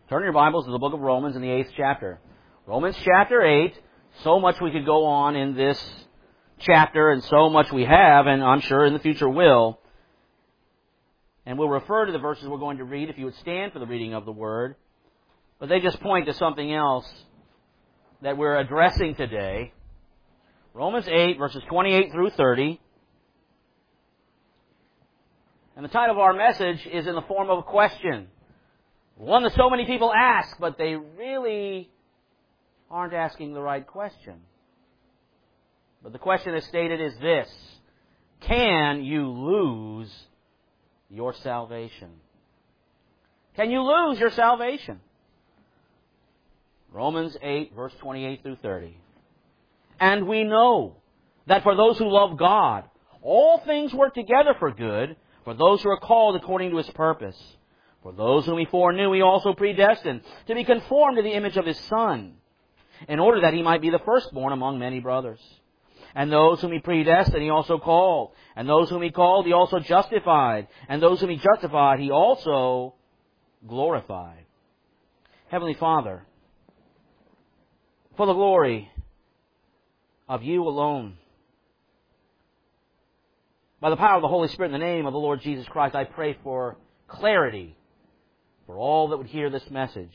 Turn your Bibles to the book of Romans in the 8th chapter. Romans chapter 8. So much we could go on in this chapter, and so much we have, and I'm sure in the future will. And we'll refer to the verses we're going to read if you would stand for the reading of the Word. But they just point to something else that we're addressing today. Romans 8, verses 28 through 30. And the title of our message is in the form of a question. One that so many people ask, but they really aren't asking the right question. But the question as stated is this: can you lose your salvation? Can you lose your salvation? Romans 8, verse 28 through 30. And we know that for those who love God, all things work together for good, for those who are called according to His purpose. For those whom He foreknew, He also predestined to be conformed to the image of His Son, in order that He might be the firstborn among many brothers. And those whom He predestined, He also called. And those whom He called, He also justified. And those whom He justified, He also glorified. Heavenly Father, for the glory of You alone, by the power of the Holy Spirit, in the name of the Lord Jesus Christ, I pray for clarity for all that would hear this message,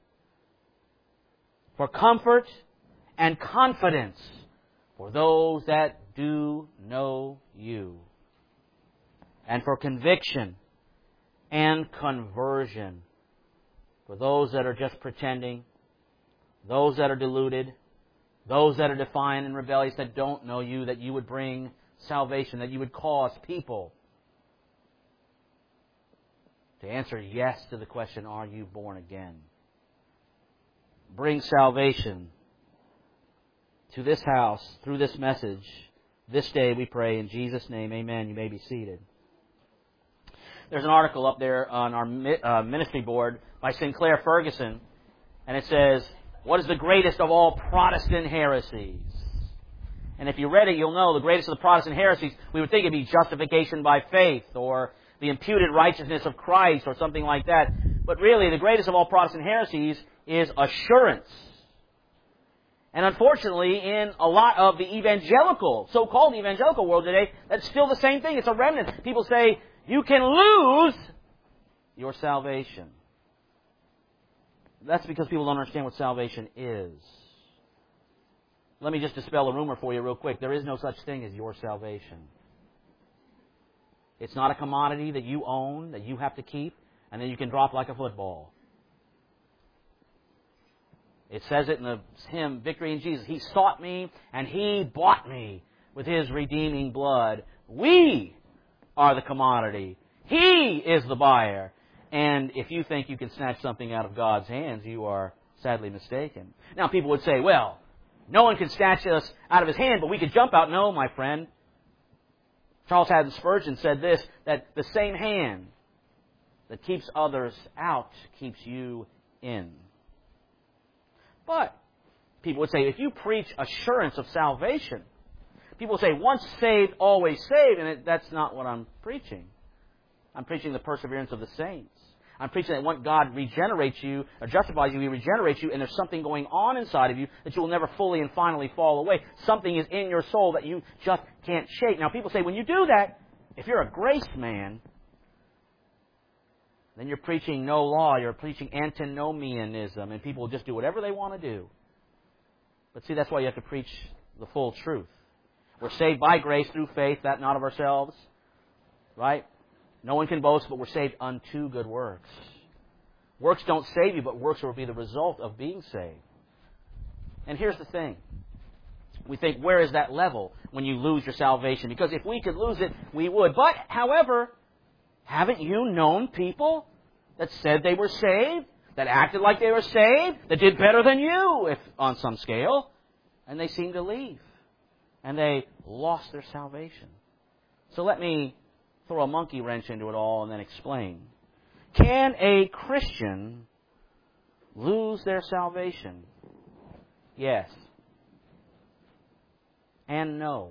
for comfort and confidence for those that do know You, and for conviction and conversion for those that are just pretending, those that are deluded, those that are defiant and rebellious, that don't know You, that You would bring salvation, that You would cause people to answer yes to the question, are you born again? Bring salvation to this house through this message this day, we pray in Jesus' name. Amen. You may be seated. There's an article up there on our ministry board by Sinclair Ferguson, and it says, what is the greatest of all Protestant heresies? And if you read it, you'll know the greatest of the Protestant heresies, we would think it'd be justification by faith, or the imputed righteousness of Christ, or something like that. But really, the greatest of all Protestant heresies is assurance. And unfortunately, in a lot of the evangelical, so-called evangelical world today, that's still the same thing. It's a remnant. People say, you can lose your salvation. That's because people don't understand what salvation is. Let me just dispel a rumor for you real quick. There is no such thing as your salvation. It's not a commodity that you own, that you have to keep, and then you can drop like a football. It says it in the hymn, Victory in Jesus. He sought me, and He bought me with His redeeming blood. We are the commodity. He is the buyer. And if you think you can snatch something out of God's hands, you are sadly mistaken. Now, people would say, well, no one can snatch us out of His hand, but we could jump out. No, my friend. Charles Haddon Spurgeon said this, that the same hand that keeps others out keeps you in. But people would say, if you preach assurance of salvation, people say, once saved, always saved, and that's not what I'm preaching. I'm preaching the perseverance of the saints. I'm preaching that once God regenerates you, or justifies you, He regenerates you, and there's something going on inside of you that you will never fully and finally fall away. Something is in your soul that you just can't shake. Now, people say, when you do that, if you're a grace man, then you're preaching no law, you're preaching antinomianism, and people will just do whatever they want to do. But see, that's why you have to preach the full truth. We're saved by grace through faith, that not of ourselves, right? No one can boast, but we're saved unto good works. Works don't save you, but works will be the result of being saved. And here's the thing. We think, where is that level when you lose your salvation? Because if we could lose it, we would. But, however, haven't you known people that said they were saved, that acted like they were saved, that did better than you, if on some scale, and they seemed to leave, and they lost their salvation? So let me throw a monkey wrench into it all and then explain. Can a Christian lose their salvation? Yes. And no.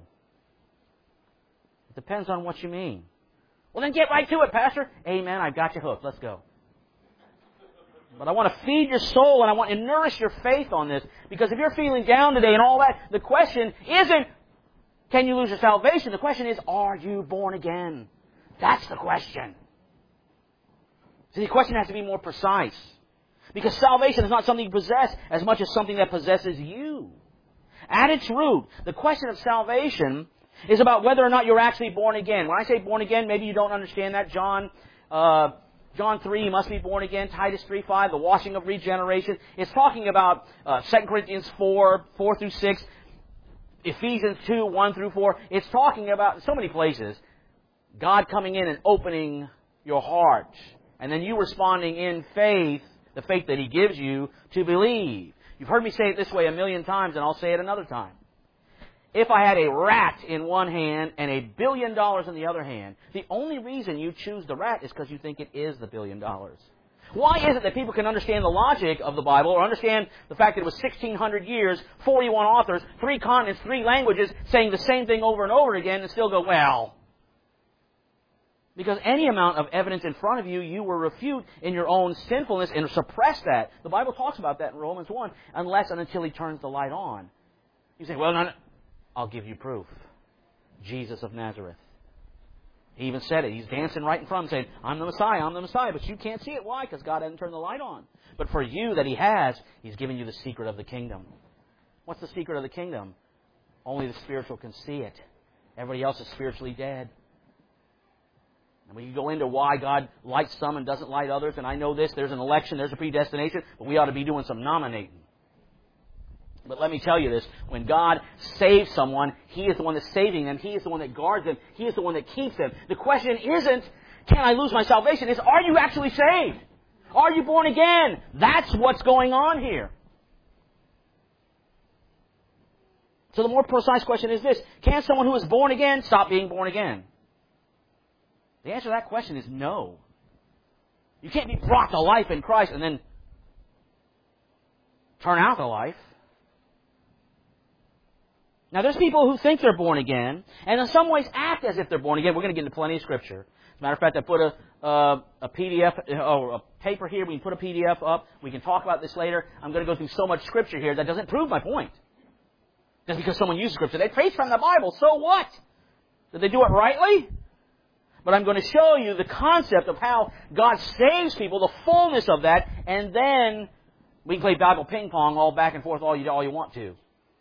It depends on what you mean. Well, then get right to it, Pastor. Amen. I've got you hooked. Let's go. But I want to feed your soul and I want to nourish your faith on this. Because if you're feeling down today and all that, the question isn't, can you lose your salvation? The question is, are you born again? That's the question. See, the question has to be more precise. Because salvation is not something you possess as much as something that possesses you. At its root, the question of salvation is about whether or not you're actually born again. When I say born again, maybe you don't understand that. John 3, you must be born again. Titus 3:5, the washing of regeneration. It's talking about 2 Corinthians 4 through 6, Ephesians 2, 1 through 4. It's talking about, in so many places, God coming in and opening your heart. And then you responding in faith, the faith that He gives you to believe. You've heard me say it this way 1,000,000 times, and I'll say it another time. If I had a rat in one hand and $1 billion in the other hand, the only reason you choose the rat is because you think it is the $1 billion. Why is it that people can understand the logic of the Bible or understand the fact that it was 1,600 years, 41 authors, 3 continents, 3 languages, saying the same thing over and over again and still go, well? Because any amount of evidence in front of you, you will refute in your own sinfulness and suppress that. The Bible talks about that in Romans 1, unless and until He turns the light on. You say, well, no, I'll give you proof. Jesus of Nazareth. He even said it. He's dancing right in front of him saying, I'm the Messiah. But you can't see it. Why? Because God hasn't turned the light on. But for you that He has, He's given you the secret of the kingdom. What's the secret of the kingdom? Only the spiritual can see it. Everybody else is spiritually dead. And we can go into why God lights some and doesn't light others. And I know this. There's an election. There's a predestination. But we ought to be doing some nominating. But let me tell you this. When God saves someone, He is the one that's saving them. He is the one that guards them. He is the one that keeps them. The question isn't, can I lose my salvation? It's, are you actually saved? Are you born again? That's what's going on here. So the more precise question is this. Can someone who is born again stop being born again? The answer to that question is no. You can't be brought to life in Christ and then turn out the life. Now, there's people who think they're born again, and in some ways act as if they're born again. We're going to get into plenty of Scripture. As a matter of fact, I put a PDF, or a paper here. We can put a PDF up. We can talk about this later. I'm going to go through so much Scripture here that doesn't prove my point. Just because someone uses Scripture. They preach from the Bible. So what? Did they do it rightly? But I'm going to show you the concept of how God saves people, the fullness of that, and then we can play Bible ping pong all back and forth all you want to.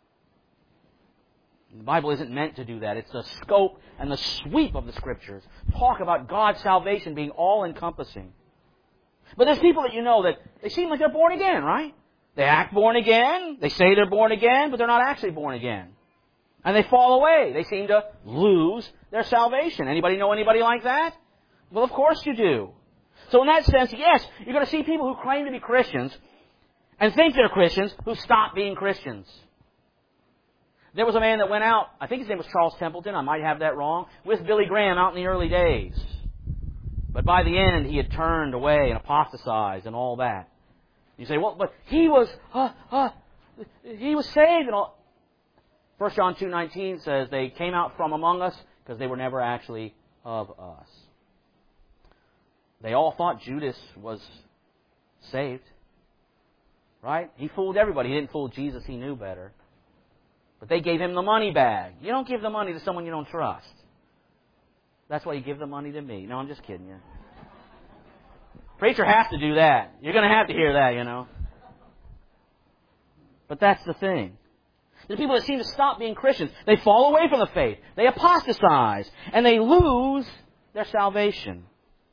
The Bible isn't meant to do that. It's the scope and the sweep of the Scriptures. Talk about God's salvation being all-encompassing. But there's people that you know that they seem like they're born again, right? They act born again. They say they're born again, but they're not actually born again. And they fall away. They seem to lose their salvation. Anybody know anybody like that? Well, of course you do. So in that sense, yes, you're going to see people who claim to be Christians and think they're Christians who stop being Christians. There was a man that went out, I think his name was Charles Templeton, I might have that wrong, with Billy Graham out in the early days. But by the end, he had turned away and apostatized and all that. You say, well, but he was saved and all. 1 John 2:19 says they came out from among us because they were never actually of us. They all thought Judas was saved. Right? He fooled everybody. He didn't fool Jesus. He knew better. But they gave him the money bag. You don't give the money to someone you don't trust. That's why you give the money to me. No, I'm just kidding you. Preacher has to do that. You're going to have to hear that, you know. But that's the thing. There's people that seem to stop being Christians. They fall away from the faith. They apostatize. And they lose their salvation.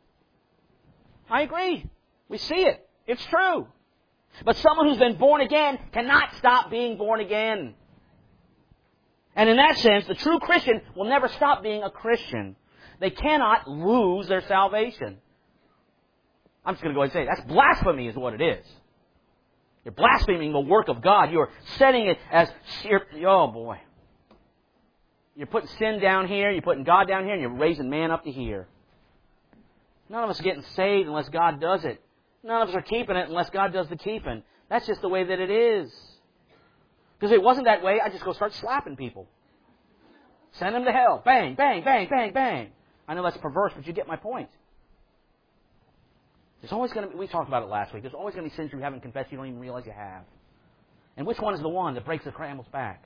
I agree. We see it. It's true. But someone who's been born again cannot stop being born again. And in that sense, the true Christian will never stop being a Christian. They cannot lose their salvation. I'm just going to go ahead and say, that's blasphemy is what it is. You're blaspheming the work of God. You're setting it as, oh boy. You're putting sin down here, you're putting God down here, and you're raising man up to here. None of us are getting saved unless God does it. None of us are keeping it unless God does the keeping. That's just the way that it is. Because if it wasn't that way, I'd just go start slapping people. Send them to hell. Bang, bang, bang, bang, bang. I know that's perverse, but you get my point. There's always going to be, we talked about it last week, there's always going to be sins you haven't confessed you don't even realize you have. And which one is the one that breaks the camel's back?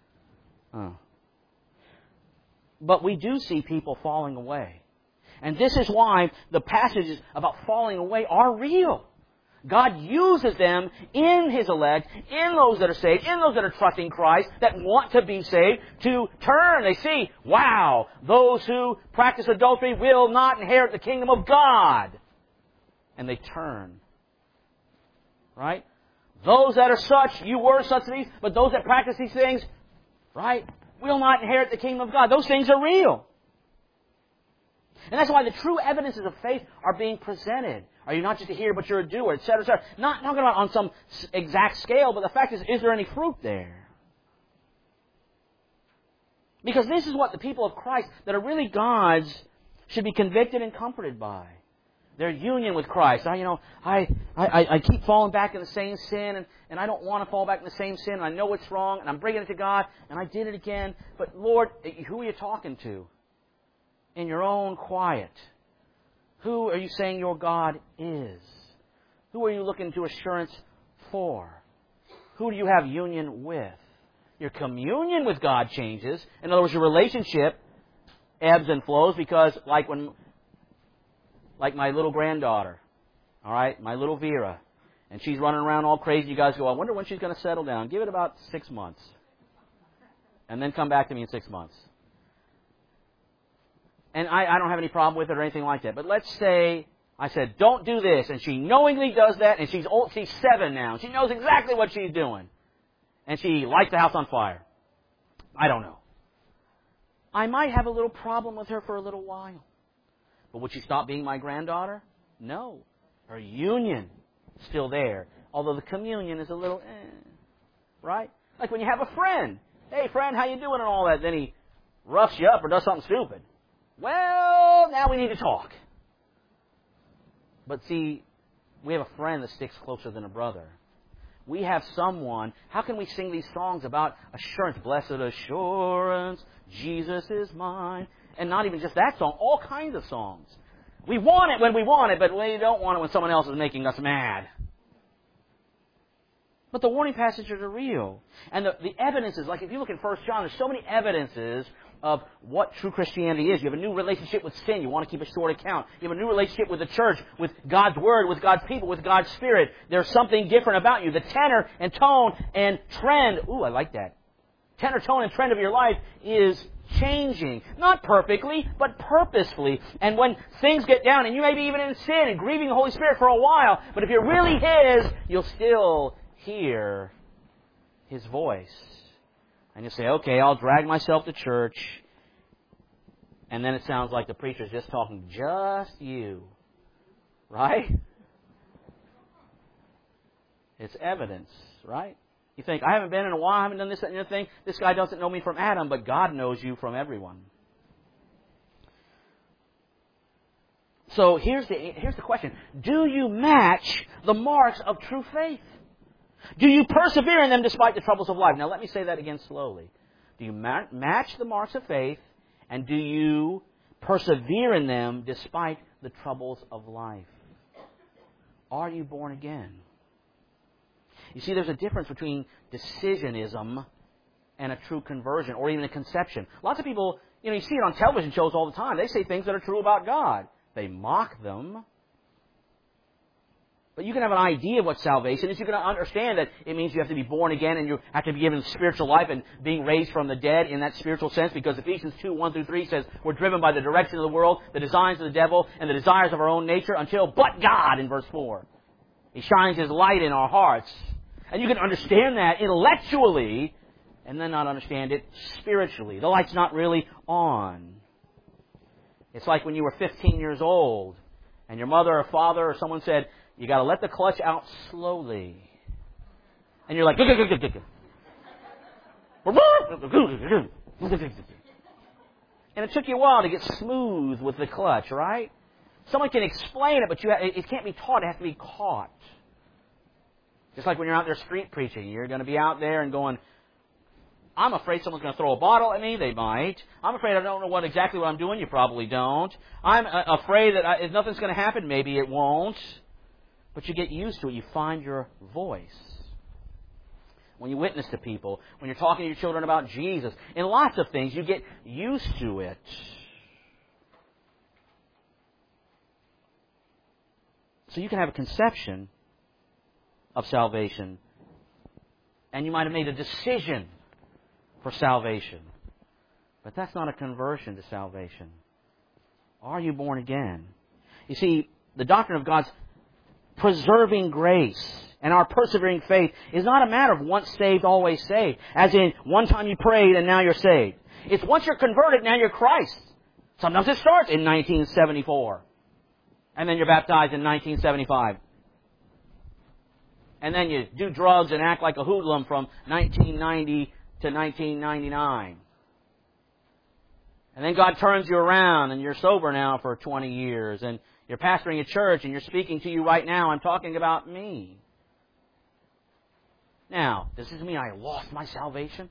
But we do see people falling away. And this is why the passages about falling away are real. God uses them in His elect, in those that are saved, in those that are trusting Christ, that want to be saved, to turn. They see, wow, those who practice adultery will not inherit the kingdom of God. And they turn. Right? Those that are such, you were such these, but those that practice these things, right, will not inherit the kingdom of God. Those things are real. And that's why the true evidences of faith are being presented. Are you not just a hearer, but you're a doer, etc., etc. Not talking about on some exact scale, but the fact is there any fruit there? Because this is what the people of Christ that are really God's should be convicted and comforted by. Their union with Christ. I keep falling back in the same sin, and I don't want to fall back in the same sin. And I know it's wrong, and I'm bringing it to God, and I did it again. But Lord, who are you talking to? In your own quiet. Who are you saying your God is? Who are you looking to assurance for? Who do you have union with? Your communion with God changes. In other words, your relationship ebbs and flows because like my little granddaughter, all right, my little Vera, and she's running around all crazy. You guys go, I wonder when she's going to settle down. Give it about 6 months. And then come back to me in 6 months. And I don't have any problem with it or anything like that. But let's say I said, don't do this, and she knowingly does that, and she's 7 now. And she knows exactly what she's doing. And she lights the house on fire. I don't know. I might have a little problem with her for a little while. But would she stop being my granddaughter? No. Her union is still there. Although the communion is a little, right? Like when you have a friend. Hey, friend, how you doing and all that. Then he roughs you up or does something stupid. Well, now we need to talk. But see, we have a friend that sticks closer than a brother. We have someone. How can we sing these songs about assurance? Blessed assurance, Jesus is mine. And not even just that song, all kinds of songs. We want it when we want it, but we don't want it when someone else is making us mad. But the warning passages are real. And the evidences, like if you look in 1 John, there's so many evidences of what true Christianity is. You have a new relationship with sin. You want to keep a short account. You have a new relationship with the church, with God's Word, with God's people, with God's Spirit. There's something different about you. The tenor and tone and trend. Ooh, I like that. Tenor, tone, and trend of your life is changing. Not perfectly, but purposefully. And when things get down, and you may be even in sin and grieving the Holy Spirit for a while, but if you're really His, you'll still hear His voice. And you say, okay, I'll drag myself to church. And then it sounds like the preacher's just talking, just you. Right? It's evidence, right? You think, I haven't been in a while, I haven't done this, that, and the other thing. This guy doesn't know me from Adam, but God knows you from everyone. So here's the question. Do you match the marks of true faith? Do you persevere in them despite the troubles of life? Now let me say that again slowly. Do you match the marks of faith, and do you persevere in them despite the troubles of life? Are you born again? You see, there's a difference between decisionism and a true conversion, or even a conception. Lots of people, you see it on television shows all the time. They say things that are true about God. They mock them. But you can have an idea of what salvation is. You can understand that it means you have to be born again and you have to be given spiritual life and being raised from the dead in that spiritual sense, because Ephesians 2:1-3 says we're driven by the direction of the world, the designs of the devil, and the desires of our own nature until but God, in verse 4. He shines His light in our hearts. And you can understand that intellectually and then not understand it spiritually. The light's not really on. It's like when you were 15 years old and your mother or father or someone said, you got to let the clutch out slowly. And you're like, and it took you a while to get smooth with the clutch, right? Someone can explain it, but it can't be taught. It has to be caught. Just like when you're out there street preaching. You're going to be out there and going, I'm afraid someone's going to throw a bottle at me. They might. I'm afraid I don't know exactly what I'm doing. You probably don't. I'm afraid that if nothing's going to happen, maybe it won't. But you get used to it. You find your voice. When you witness to people, when you're talking to your children about Jesus, in lots of things, you get used to it. So you can have a conception of salvation, and you might have made a decision for salvation. But that's not a conversion to salvation. Are you born again? You see, the doctrine of God's preserving grace and our persevering faith is not a matter of once saved, always saved. As in, one time you prayed and now you're saved. It's once you're converted, now you're Christ. Sometimes it starts in 1974. And then you're baptized in 1975. And then you do drugs and act like a hoodlum from 1990 to 1999. And then God turns you around and you're sober now for 20 years. And you're pastoring a church and you're speaking to you right now. I'm talking about me. Now, does this mean I lost my salvation?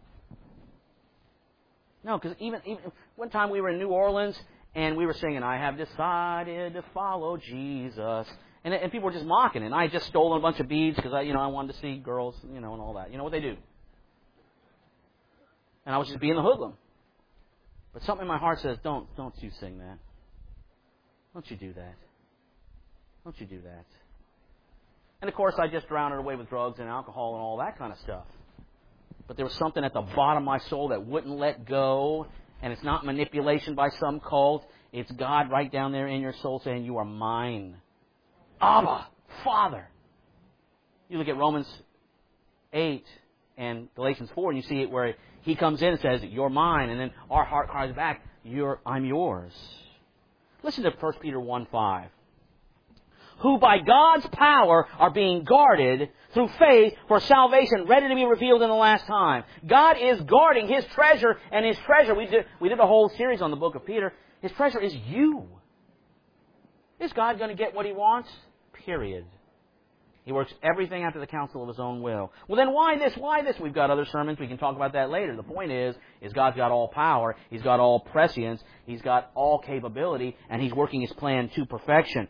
No, because even one time we were in New Orleans and we were singing, I have decided to follow Jesus. And people were just mocking it. And I had just stolen a bunch of beads because I wanted to see girls, and all that. You know what they do. And I was just being the hoodlum. But something in my heart says, don't you sing that. Don't you do that. Don't you do that. And of course, I just drowned it away with drugs and alcohol and all that kind of stuff. But there was something at the bottom of my soul that wouldn't let go. And it's not manipulation by some cult. It's God right down there in your soul saying, you are mine. Abba, Father. You look at Romans 8 and Galatians 4 and you see it where He comes in and says, you're mine. And then our heart cries back, I'm yours. Listen to 1 Peter 1:5. Who by God's power are being guarded through faith for salvation ready to be revealed in the last time. God is guarding His treasure, and His treasure, we did a whole series on the book of Peter, His treasure is you. Is God going to get what He wants? Period. He works everything after the counsel of His own will. Well then why this? Why this? We've got other sermons. We can talk about that later. The point is God's got all power. He's got all prescience. He's got all capability. And He's working His plan to perfection.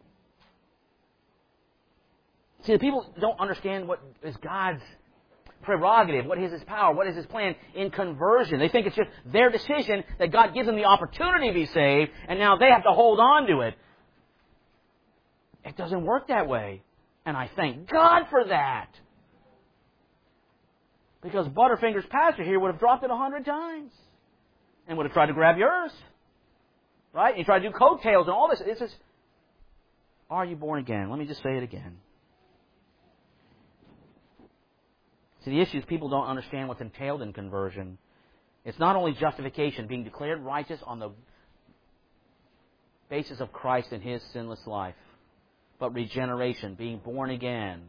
See, the people don't understand what is God's prerogative, what is His power, what is His plan in conversion. They think it's just their decision that God gives them the opportunity to be saved, and now they have to hold on to it. It doesn't work that way. And I thank God for that. Because Butterfinger's pastor here would have dropped it 100 times. And would have tried to grab yours. Right? And he tried to do coattails and all this. It's just, are you born again? Let me just say it again. See, the issue is people don't understand what's entailed in conversion. It's not only justification, being declared righteous on the basis of Christ and His sinless life, but regeneration, being born again.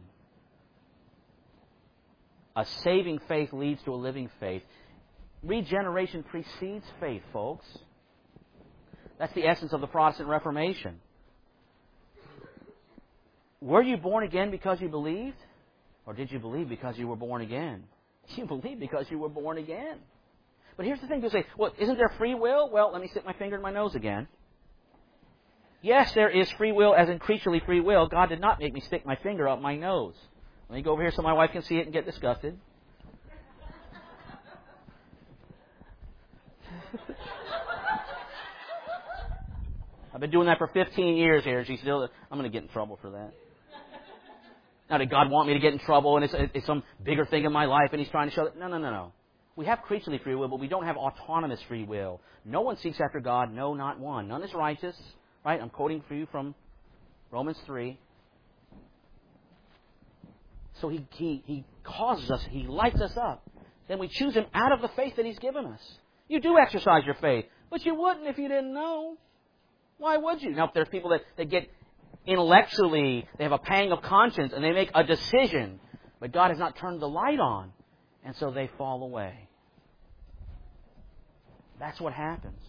A saving faith leads to a living faith. Regeneration precedes faith, folks. That's the essence of the Protestant Reformation. Were you born again because you believed? Or did you believe because you were born again? You believed because you were born again. But here's the thing. People say, well, isn't there free will? Well, let me stick my finger in my nose again. Yes, there is free will, as in creaturely free will. God did not make me stick my finger up my nose. Let me go over here so my wife can see it and get disgusted. I've been doing that for 15 years here. She's still. I'm going to get in trouble for that. Now, did God want me to get in trouble and it's some bigger thing in my life and He's trying to show that? No. We have creaturely free will, but we don't have autonomous free will. No one seeks after God, no, not one. None is righteous. Right? I'm quoting for you from Romans 3. So He causes us, He lights us up. Then we choose Him out of the faith that He's given us. You do exercise your faith, but you wouldn't if you didn't know. Why would you? Now, if there's people that get intellectually, they have a pang of conscience and they make a decision, but God has not turned the light on, and so they fall away. That's what happens.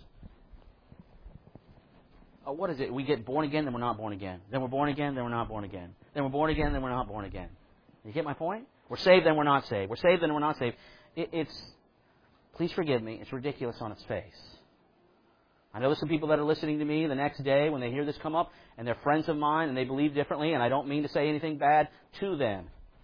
What is it? We get born again, then we're not born again. Then we're born again, then we're not born again. Then we're born again, then we're not born again. You get my point? We're saved, then we're not saved. We're saved, then we're not saved. Please forgive me, it's ridiculous on its face. I know there's some people that are listening to me the next day when they hear this come up, and they're friends of mine, and they believe differently, and I don't mean to say anything bad to them.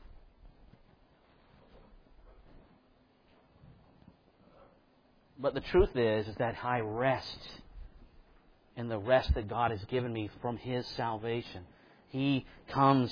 But the truth is that I rest in the rest that God has given me from His salvation. He comes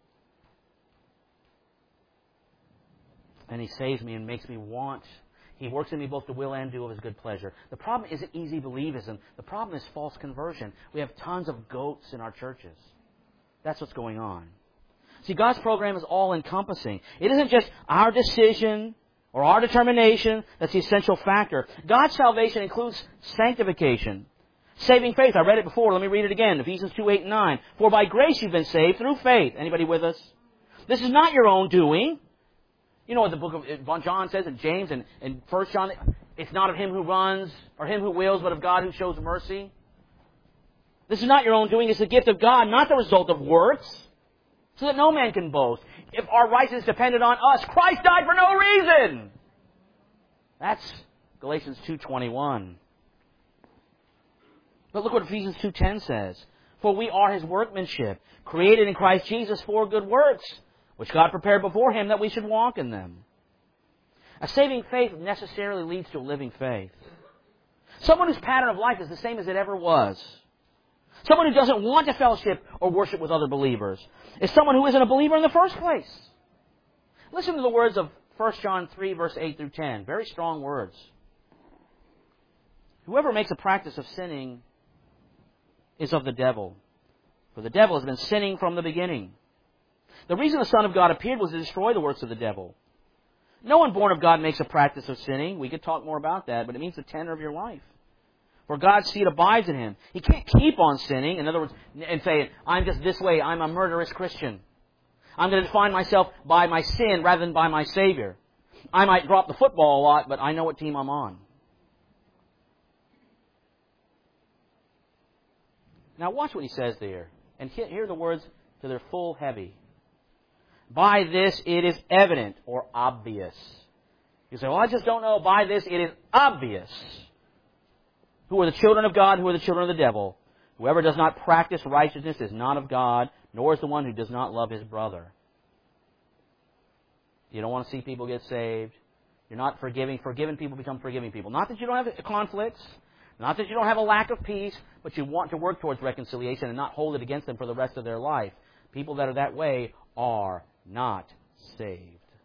and He saves me and makes me want. He works in me both to will and do of His good pleasure. The problem isn't easy believism. The problem is false conversion. We have tons of goats in our churches. That's what's going on. See, God's program is all-encompassing. It isn't just our decision or our determination that's the essential factor. God's salvation includes sanctification, saving faith. I read it before. Let me read it again. Ephesians 2, 8, and 9. For by grace you've been saved through faith. Anybody with us? This is not your own doing. You know what the book of John says in James and 1 John? It's not of him who runs or him who wills, but of God who shows mercy. This is not your own doing. It's the gift of God, not the result of works, so that no man can boast. If our righteousness depended on us, Christ died for no reason. That's Galatians 2:21. But look what Ephesians 2:10 says. For we are His workmanship, created in Christ Jesus for good works, which God prepared beforehand that we should walk in them. A saving faith necessarily leads to a living faith. Someone whose pattern of life is the same as it ever was. Someone who doesn't want to fellowship or worship with other believers is someone who isn't a believer in the first place. Listen to the words of 1 John 3, verse 8 through 10. Very strong words. Whoever makes a practice of sinning is of the devil, for the devil has been sinning from the beginning. The reason the Son of God appeared was to destroy the works of the devil. No one born of God makes a practice of sinning. We could talk more about that, but it means the tenor of your life. For God's seed abides in him. He can't keep on sinning. In other words, and say, I'm just this way. I'm a murderous Christian. I'm going to define myself by my sin rather than by my Savior. I might drop the football a lot, but I know what team I'm on. Now watch what he says there. And hear the words till they're full heavy. By this it is evident or obvious. You say, well, I just don't know. By this it is obvious. Who are the children of God, who are the children of the devil? Whoever does not practice righteousness is not of God, nor is the one who does not love his brother. You don't want to see people get saved. You're not forgiving. Forgiven people become forgiving people. Not that you don't have conflicts, not that you don't have a lack of peace, but you want to work towards reconciliation and not hold it against them for the rest of their life. People that are that way are not saved.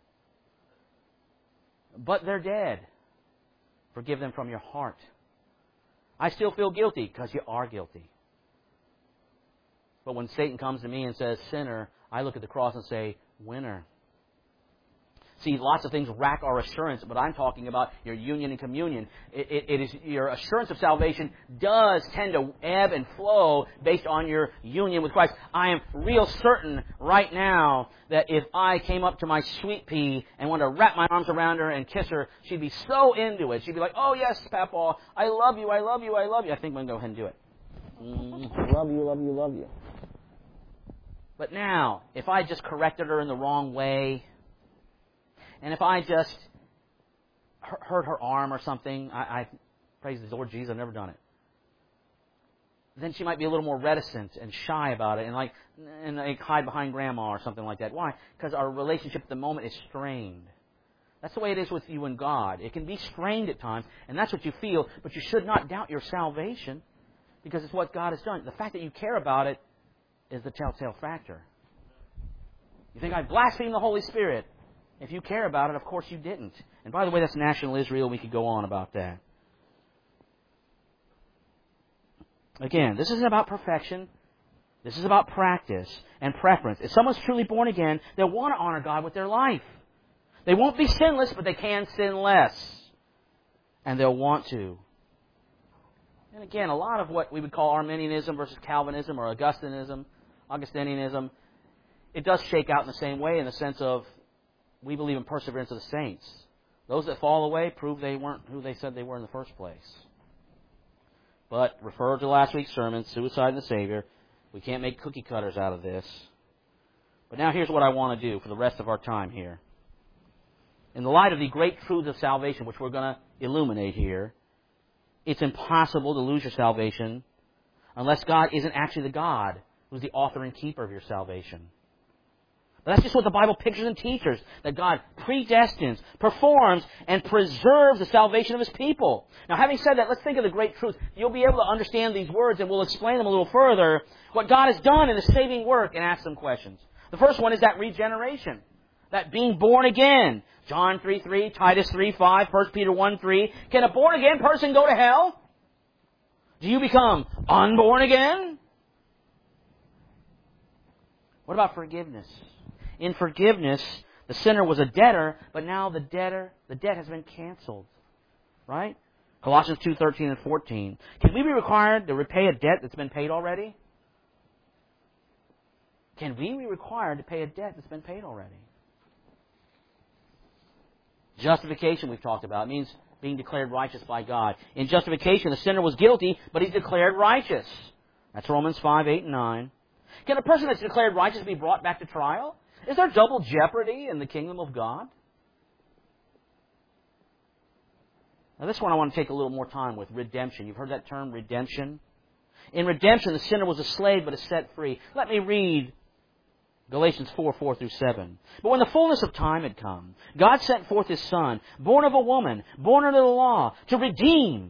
But they're dead. Forgive them from your heart. I still feel guilty because you are guilty. But when Satan comes to me and says, sinner, I look at the cross and say, winner. See, lots of things rack our assurance, but I'm talking about your union and communion. It is your assurance of salvation does tend to ebb and flow based on your union with Christ. I am real certain right now that if I came up to my sweet pea and wanted to wrap my arms around her and kiss her, she'd be so into it. She'd be like, oh yes, Papa, I love you, I love you, I love you. I think I'm going to go ahead and do it. Love you, love you, love you. But now, if I just corrected her in the wrong way, and if I just hurt her arm or something, I praise the Lord Jesus, I've never done it. Then she might be a little more reticent and shy about it, and like hide behind grandma or something like that. Why? Because our relationship at the moment is strained. That's the way it is with you and God. It can be strained at times, and that's what you feel. But you should not doubt your salvation, because it's what God has done. The fact that you care about it is the telltale factor. You think I blasphemed the Holy Spirit? If you care about it, of course you didn't. And by the way, that's national Israel. We could go on about that. Again, this isn't about perfection. This is about practice and preference. If someone's truly born again, they'll want to honor God with their life. They won't be sinless, but they can sin less. And they'll want to. And again, a lot of what we would call Arminianism versus Calvinism or Augustinianism, it does shake out in the same way in the sense of we believe in perseverance of the saints. Those that fall away prove they weren't who they said they were in the first place. But refer to last week's sermon, Suicide and the Savior. We can't make cookie cutters out of this. But now here's what I want to do for the rest of our time here. In the light of the great truths of salvation, which we're going to illuminate here, it's impossible to lose your salvation unless God isn't actually the God who's the author and keeper of your salvation. But that's just what the Bible pictures and teaches, that God predestines, performs, and preserves the salvation of His people. Now, having said that, let's think of the great truth. You'll be able to understand these words, and we'll explain them a little further, what God has done in His saving work, and ask some questions. The first one is that regeneration, that being born again. John 3:3, Titus 3:5, 1 Peter 1:3. Can a born-again person go to hell? Do you become unborn again? What about forgiveness? In forgiveness, the sinner was a debtor, but now the debt has been canceled. Right? Colossians 2:13 and 14. Can we be required to repay a debt that's been paid already? Can we be required to pay a debt that's been paid already? Justification we've talked about. It means being declared righteous by God. In justification, the sinner was guilty, but he's declared righteous. That's Romans 5:8 and 9. Can a person that's declared righteous be brought back to trial? Is there double jeopardy in the kingdom of God? Now this one I want to take a little more time with, redemption. You've heard that term, redemption? In redemption, the sinner was a slave but is set free. Let me read Galatians 4:4-7. But when the fullness of time had come, God sent forth His Son, born of a woman, born under the law, to redeem.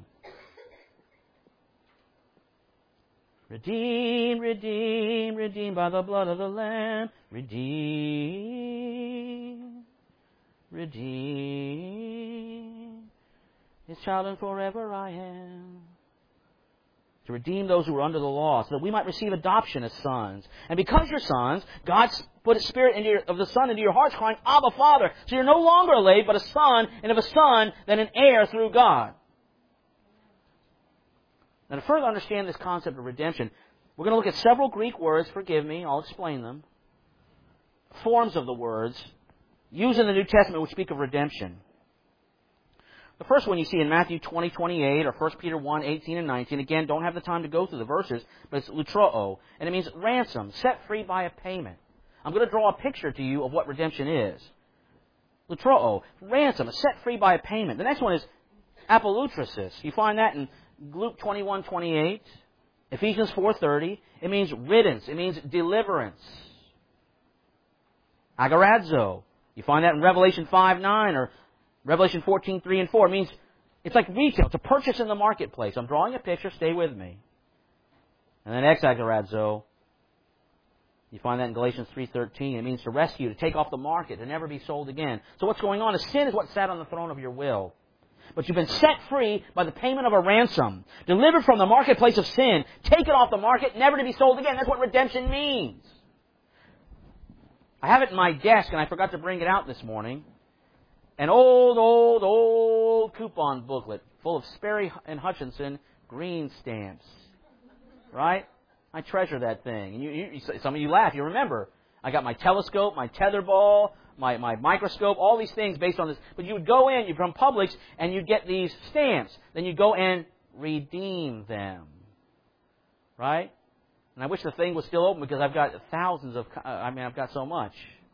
Redeem, redeem, redeem by the blood of the Lamb. Redeem, redeem. His child and forever I am. To redeem those who were under the law, so that we might receive adoption as sons. And because you're sons, God put a spirit of the Son into your hearts, crying, Abba, Father. So you're no longer a slave, but a son, and if a son, then an heir through God. Now, to further understand this concept of redemption, we're going to look at several Greek words. Forgive me, I'll explain them. Forms of the words used in the New Testament which speak of redemption. The first one you see in Matthew 20:28 or 1 Peter 1:18 and 19. Again, don't have the time to go through the verses, but it's lutroo, and it means ransom, set free by a payment. I'm going to draw a picture to you of what redemption is. Lutroo, ransom, set free by a payment. The next one is apolutrosis. You find that in Luke 21:28, Ephesians 4:30. It means riddance. It means deliverance. Agorazo. You find that in Revelation 5:9 or Revelation 14:3 and 4. It means it's like retail, to purchase in the marketplace. I'm drawing a picture. Stay with me. And then exagorazo. You find that in Galatians 3:13. It means to rescue, to take off the market, to never be sold again. So what's going on is sin is what sat on the throne of your will. But you've been set free by the payment of a ransom. Delivered from the marketplace of sin. Taken off the market, never to be sold again. That's what redemption means. I have it in my desk, and I forgot to bring it out this morning. An old coupon booklet full of Sperry and Hutchinson green stamps. Right? I treasure that thing. And some of you laugh. You remember. I got my telescope, my tetherball, my microscope, all these things based on this. But you would go in, you'd from Publix, and you'd get these stamps. Then you'd go and redeem them. Right? And I wish the thing was still open because I've got thousands of, I've got so much.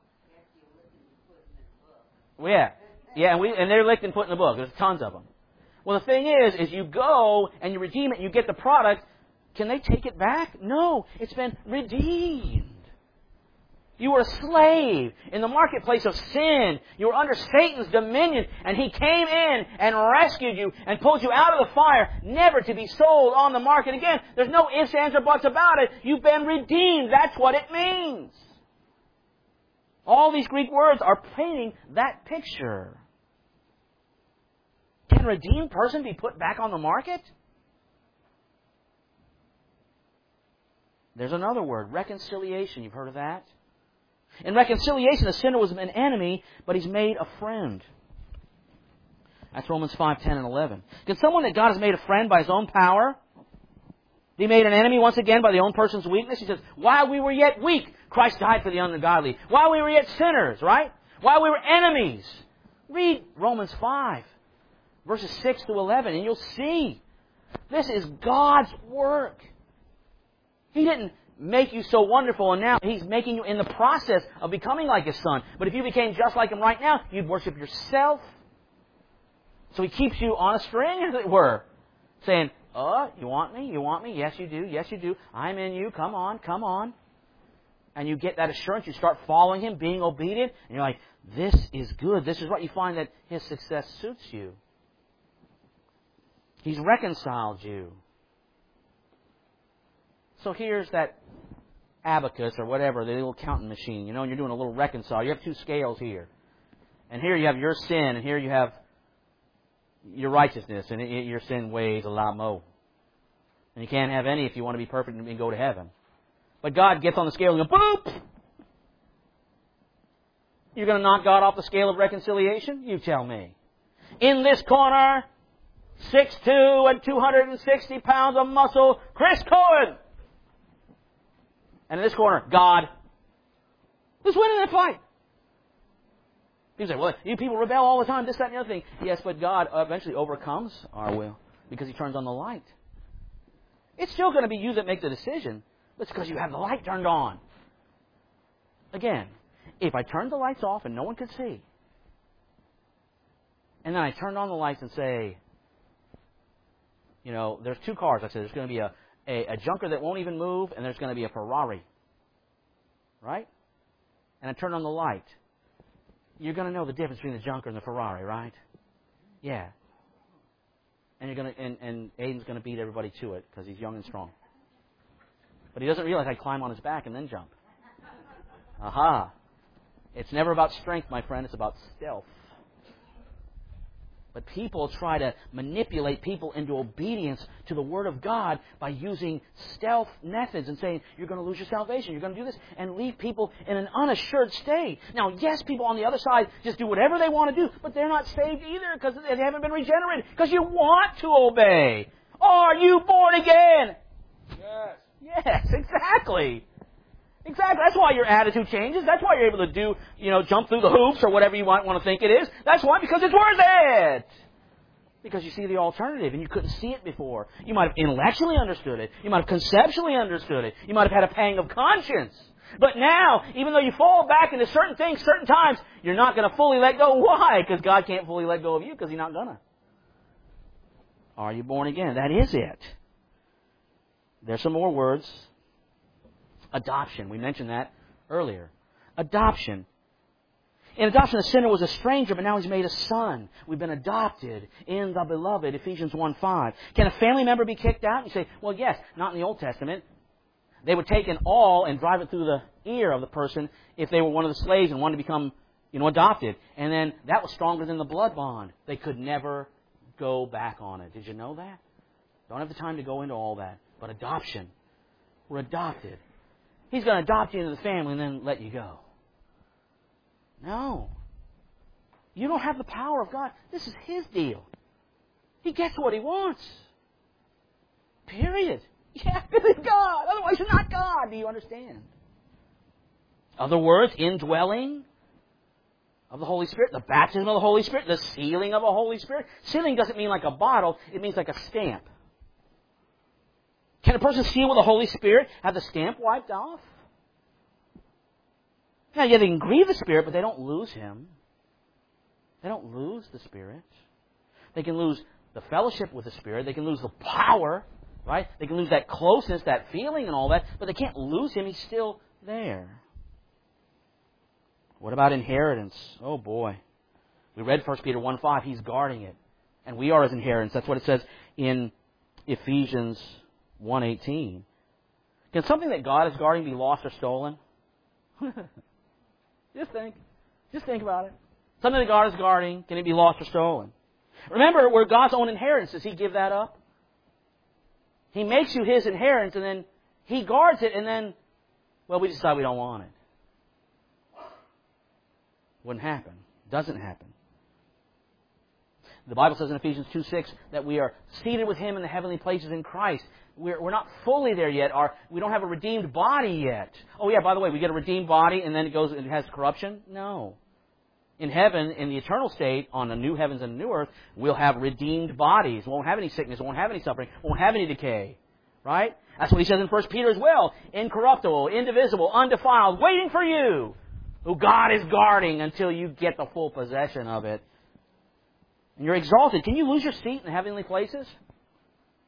Well, yeah, and they're licked and put in the book. There's tons of them. Well, the thing is you go and you redeem it and you get the product. Can they take it back? No, it's been redeemed. You were a slave in the marketplace of sin. You were under Satan's dominion, and he came in and rescued you and pulled you out of the fire, never to be sold on the market again. There's no ifs, ands, or buts about it. You've been redeemed. That's what it means. All these Greek words are painting that picture. Can a redeemed person be put back on the market? There's another word, reconciliation. You've heard of that? In reconciliation, the sinner was an enemy, but he's made a friend. That's Romans 5:10 and 11. Can someone that God has made a friend by his own power be made an enemy once again by the own person's weakness? He says, while we were yet weak, Christ died for the ungodly. While we were yet sinners, right? While we were enemies. Read Romans 5, verses 6 to 11, and you'll see. This is God's work. He didn't make you so wonderful, and now He's making you in the process of becoming like His Son. But if you became just like Him right now, you'd worship yourself. So He keeps you on a string, as it were. saying, you want me? You want me? Yes, you do. Yes, you do. I'm in you. Come on, come on. And you get that assurance. You start following Him, being obedient. And you're like, this is good. This is what you find that His success suits you. He's reconciled you. So here's that abacus or whatever, the little counting machine, and you're doing a little reconcile. You have two scales here. And here you have your sin, and here you have your righteousness, and your sin weighs a lot more. And you can't have any if you want to be perfect and go to heaven. But God gets on the scale and goes, boop! You're going to knock God off the scale of reconciliation? You tell me. In this corner, 6'2" and 260 pounds of muscle, Chris Cohen! And in this corner, God. Who's winning that fight? People say, well, you people rebel all the time, this, that, and the other thing. Yes, but God eventually overcomes our will because He turns on the light. It's still going to be you that make the decision, but it's because you have the light turned on. Again, if I turned the lights off and no one could see, and then I turned on the lights and say, there's two cars. I said there's going to be a junker that won't even move, and there's going to be a Ferrari. Right? And I turn on the light. You're going to know the difference between the junker and the Ferrari, right? Yeah. And and Aiden's going to beat everybody to it because he's young and strong. But he doesn't realize I climb on his back and then jump. Aha. It's never about strength, my friend. It's about stealth. But people try to manipulate people into obedience to the Word of God by using stealth methods and saying, you're going to lose your salvation, you're going to do this, and leave people in an unassured state. Now, yes, people on the other side just do whatever they want to do, but they're not saved either because they haven't been regenerated, because you want to obey. Are you born again? Yes. Yes, exactly. Exactly. That's why your attitude changes. That's why you're able to do, jump through the hoops or whatever you might want to think it is. That's why, because it's worth it. Because you see the alternative and you couldn't see it before. You might have intellectually understood it. You might have conceptually understood it. You might have had a pang of conscience. But now, even though you fall back into certain things, certain times, you're not going to fully let go. Why? Because God can't fully let go of you because He's not going to. Are you born again? That is it. There's some more words. Adoption. We mentioned that earlier. Adoption. In adoption, the sinner was a stranger, but now he's made a son. We've been adopted in the beloved, Ephesians 1:5. Can a family member be kicked out? You say, well, yes, not in the Old Testament. They would take an awl and drive it through the ear of the person if they were one of the slaves and wanted to become, adopted. And then that was stronger than the blood bond. They could never go back on it. Did you know that? Don't have the time to go into all that. But adoption. We're adopted. He's going to adopt you into the family and then let you go. No. You don't have the power of God. This is His deal. He gets what He wants. Period. Yeah, this is God. Otherwise, you're not God. Do you understand? Other words, indwelling of the Holy Spirit, the baptism of the Holy Spirit, the sealing of the Holy Spirit. Sealing doesn't mean like a bottle. It means like a stamp. Can a person seal with the Holy Spirit, have the stamp wiped off? Now, yeah, they can grieve the Spirit, but they don't lose Him. They don't lose the Spirit. They can lose the fellowship with the Spirit. They can lose the power, right? They can lose that closeness, that feeling and all that, but they can't lose Him. He's still there. What about inheritance? Oh, boy. We read 1 Peter 1:5. He's guarding it. And we are His inheritance. That's what it says in Ephesians 1:18. Can something that God is guarding be lost or stolen? Just think about it. Something that God is guarding, can it be lost or stolen? Remember, we're God's own inheritance. Does He give that up? He makes you His inheritance, and then He guards it, and then, we decide we don't want it. Wouldn't happen. Doesn't happen. The Bible says in Ephesians 2:6 that we are seated with Him in the heavenly places in Christ. We're not fully there yet. We don't have a redeemed body yet. Oh yeah, by the way, we get a redeemed body and then it has corruption? No. In heaven, in the eternal state, on the new heavens and the new earth, we'll have redeemed bodies. We won't have any sickness, won't have any suffering, won't have any decay. Right? That's what he says in 1 Peter as well. Incorruptible, indivisible, undefiled, waiting for you, who God is guarding until you get the full possession of it. And you're exalted. Can you lose your seat in the heavenly places?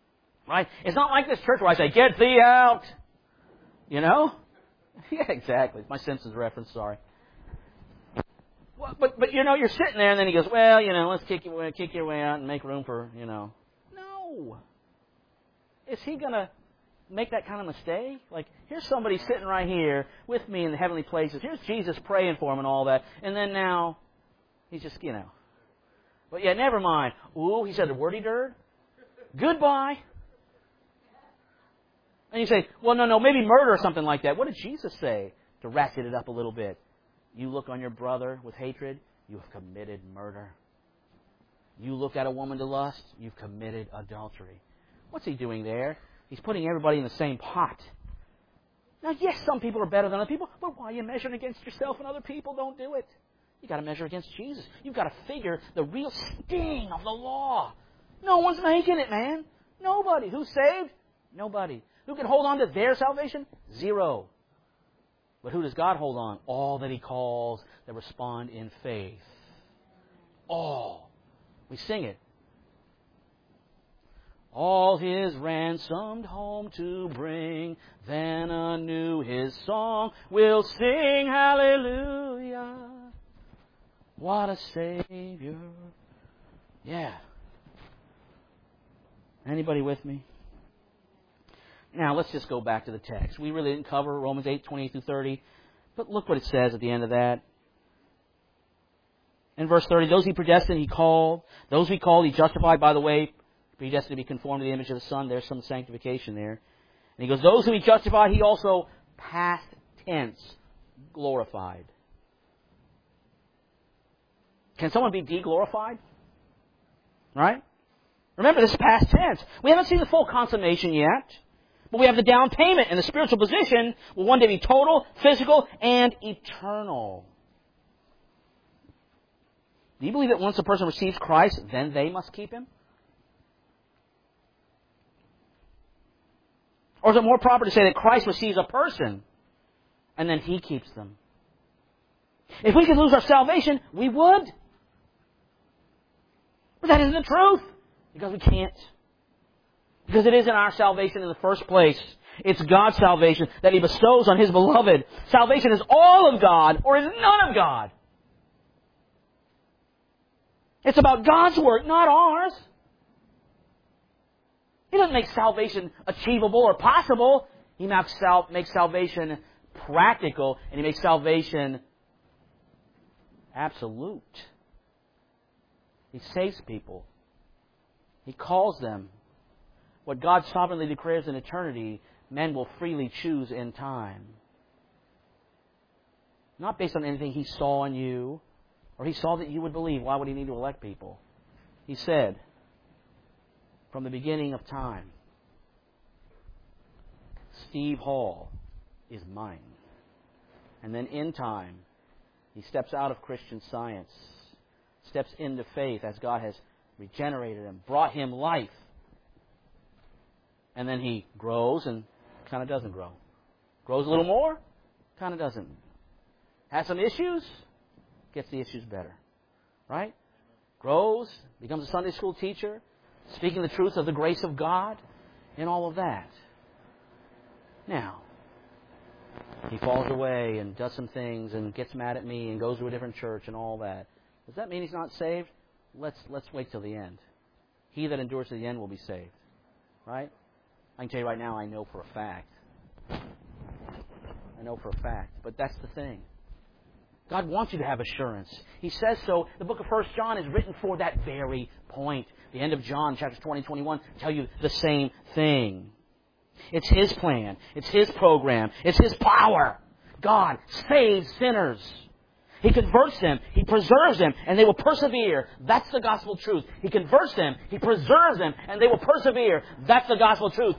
Right? It's not like this church where I say, get thee out. You know? Yeah, exactly. My Simpsons reference, sorry. Well, but you know, you're sitting there and then he goes, well, you know, let's kick your way out and make room for, you know. No. Is he going to make that kind of mistake? Like, here's somebody sitting right here with me in the heavenly places. Here's Jesus praying for him and all that. And then now, he's just, you know. But yeah, never mind. Ooh, he said a wordy dirt. Goodbye. And you say, well, no, maybe murder or something like that. What did Jesus say to ratchet it up a little bit? You look on your brother with hatred, you have committed murder. You look at a woman to lust, you've committed adultery. What's he doing there? He's putting everybody in the same pot. Now, yes, some people are better than other people, but why are you measuring against yourself and other people? Don't do it. You've got to measure against Jesus. You've got to figure the real sting of the law. No one's making it, man. Nobody. Who's saved? Nobody. Who can hold on to their salvation? Zero. But who does God hold on? All that He calls that respond in faith. All. We sing it. All His ransomed home to bring, then anew His song will sing, hallelujah. What a Savior. Yeah. Anybody with me? Now, let's just go back to the text. We really didn't cover Romans 8, 28 through 30. But look what it says at the end of that. In verse 30, those He predestined, He called. Those He called, He justified. By the way, predestined to be conformed to the image of the Son. There's some sanctification there. And He goes, those who He justified, He also, past tense, glorified. Can someone be de-glorified? Right? Remember, this is past tense. We haven't seen the full consummation yet. But we have the down payment, and the spiritual position will one day be total, physical, and eternal. Do you believe that once a person receives Christ, then they must keep Him? Or is it more proper to say that Christ receives a person, and then He keeps them? If we could lose our salvation, we would. But that isn't the truth, because we can't. Because it isn't our salvation in the first place. It's God's salvation that He bestows on His beloved. Salvation is all of God or is none of God. It's about God's work, not ours. He doesn't make salvation achievable or possible. He makes salvation practical, and He makes salvation absolute. He saves people. He calls them. What God sovereignly declares in eternity, men will freely choose in time. Not based on anything He saw in you, or He saw that you would believe. Why would He need to elect people? He said, from the beginning of time, Steve Hall is mine. And then in time, he steps out of Christian Science, steps into faith as God has regenerated him, brought him life. And then he grows and kind of doesn't grow. Grows a little more, kind of doesn't. Has some issues, gets the issues better. Right? Grows, becomes a Sunday school teacher, speaking the truth of the grace of God, and all of that. Now, he falls away and does some things and gets mad at me and goes to a different church and all that. Does that mean he's not saved? Let's wait till the end. He that endures to the end will be saved. Right? I can tell you right now, I know for a fact. I know for a fact. But that's the thing. God wants you to have assurance. He says so. The book of 1 John is written for that very point. The end of John, chapters 20 and 21, tell you the same thing. It's His plan. It's His program. It's His power. God saves sinners. He converts them. He preserves them. And they will persevere. That's the gospel truth. He converts them. He preserves them. And they will persevere. That's the gospel truth.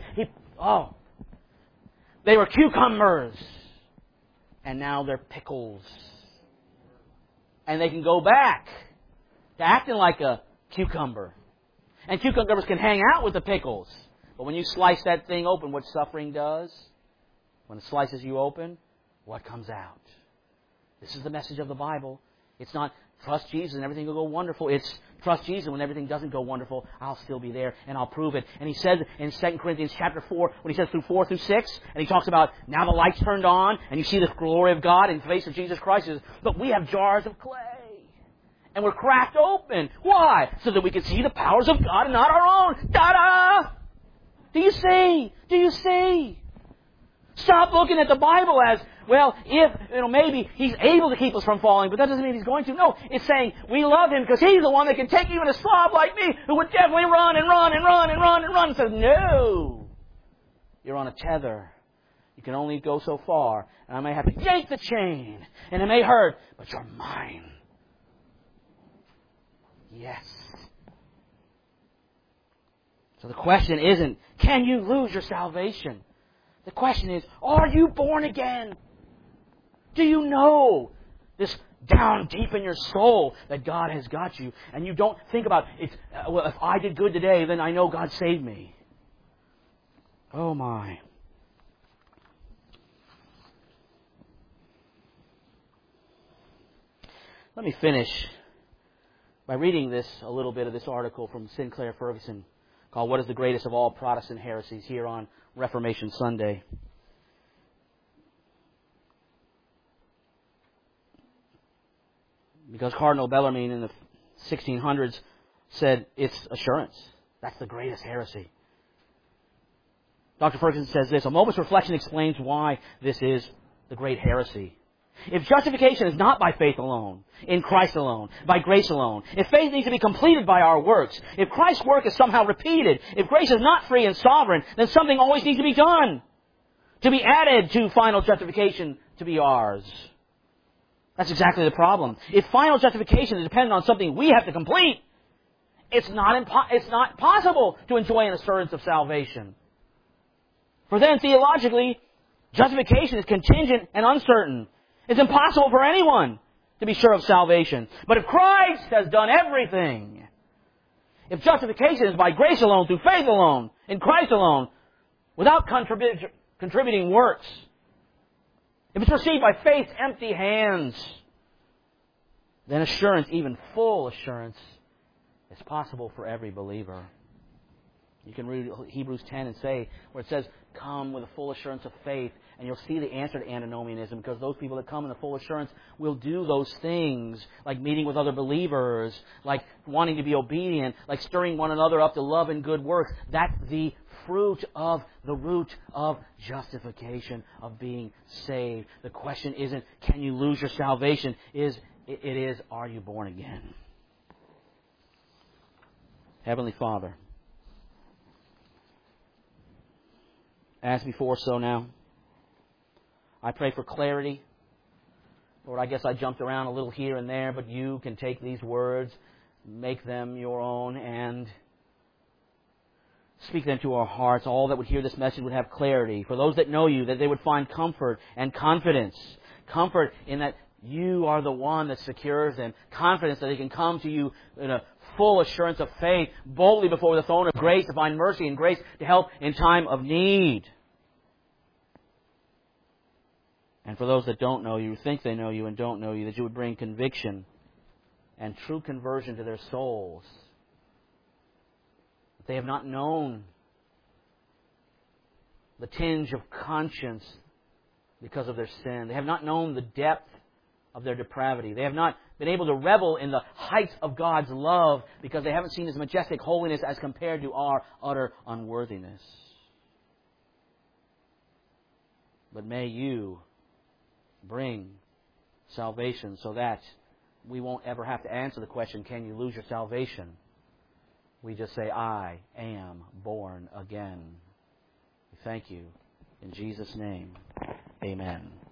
They were cucumbers. And now they're pickles. And they can go back to acting like a cucumber. And cucumbers can hang out with the pickles. But when you slice that thing open, what suffering does, when it slices you open, what comes out? This is the message of the Bible. It's not trust Jesus and everything will go wonderful. It's Trust Jesus when everything doesn't go wonderful. I'll still be there and I'll prove it. And he says in 2 Corinthians chapter 4, when he says through 4 through 6, and he talks about now the light's turned on and you see the glory of God in the face of Jesus Christ. He says, but we have jars of clay. And we're cracked open. Why? So that we can see the powers of God and not our own. Ta-da! Do you see? Do you see? Stop looking at the Bible as, well, if, maybe He's able to keep us from falling, but that doesn't mean He's going to. No, it's saying we love Him because He's the one that can take even a slob like me who would definitely run and run and run and run and run. And says, no, you're on a tether. You can only go so far. And I may have to yank the chain. And it may hurt, but you're mine. Yes. So the question isn't, can you lose your salvation? The question is, are you born again? Do you know this down deep in your soul that God has got you? And you don't think about, well, if I did good today, then I know God saved me. Oh my. Let me finish by reading a little bit of this article from Sinclair Ferguson called What is the Greatest of All Protestant Heresies here on Reformation Sunday. Because Cardinal Bellarmine in the 1600s said it's assurance. That's the greatest heresy. Dr. Ferguson says this, a moment's reflection explains why this is the great heresy. If justification is not by faith alone, in Christ alone, by grace alone, if faith needs to be completed by our works, if Christ's work is somehow repeated, if grace is not free and sovereign, then something always needs to be done to be added to final justification to be ours. That's exactly the problem. If final justification is dependent on something we have to complete, it's not possible to enjoy an assurance of salvation. For then, theologically, justification is contingent and uncertain. It's impossible for anyone to be sure of salvation. But if Christ has done everything, if justification is by grace alone, through faith alone, in Christ alone, without contributing works, if it's received by faith's empty hands, then assurance, even full assurance, is possible for every believer. You can read Hebrews 10 and say, where it says, come with a full assurance of faith, and you'll see the answer to antinomianism, because those people that come in the full assurance will do those things, like meeting with other believers, like wanting to be obedient, like stirring one another up to love and good works. That's the root of justification, of being saved. The question isn't, can you lose your salvation? It is, are you born again? Heavenly Father, as before, so now, I pray for clarity. Lord, I guess I jumped around a little here and there, but you can take these words, make them your own, and speak them to our hearts. All that would hear this message would have clarity. For those that know you, that they would find comfort and confidence. Comfort in that you are the one that secures them. Confidence that they can come to you in a full assurance of faith, boldly before the throne of grace to find mercy and grace to help in time of need. And for those that don't know you, think they know you and don't know you, that you would bring conviction and true conversion to their souls. They have not known the tinge of conscience because of their sin. They have not known the depth of their depravity. They have not been able to revel in the heights of God's love because they haven't seen His majestic holiness as compared to our utter unworthiness. But may you bring salvation so that we won't ever have to answer the question, can you lose your salvation? We just say, I am born again. We thank you. In Jesus' name, amen.